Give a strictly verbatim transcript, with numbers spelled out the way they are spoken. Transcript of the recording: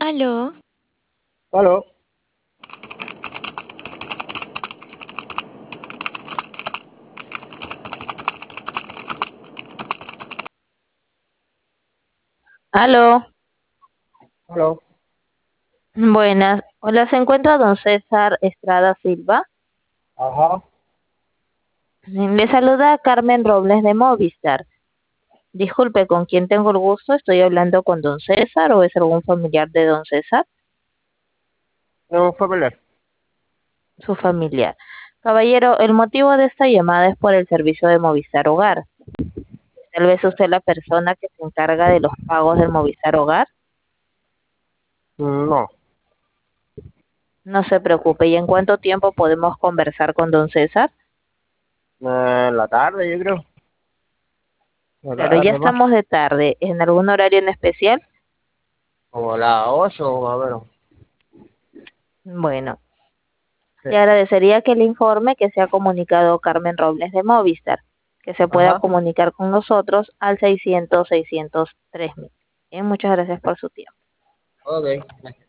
Aló, Aló, aló, aló. buenas. Hola, ¿se encuentra don César Estrada Silva? Ajá. Le saluda Carmen Robles de Movistar. Disculpe, ¿con quién tengo el gusto? ¿Estoy hablando con don César o es algún familiar de don César? No fue pelear. Su familiar. Caballero, el motivo de esta llamada es por el servicio de Movistar Hogar. Tal vez usted es la persona que se encarga de los pagos del Movistar Hogar. No. No se preocupe. ¿Y en cuánto tiempo podemos conversar con don César? Eh, en la tarde, yo creo. En la Claro, ya tarde más. estamos de tarde. ¿En algún horario en especial? Como a las ocho, más o menos. Bueno. Sí. Le agradecería que le informe que se ha comunicado Carmen Robles de Movistar, que se pueda Ajá. comunicar con nosotros al seiscientos, seiscientos tres mil. Bien, muchas gracias por su tiempo. Ok.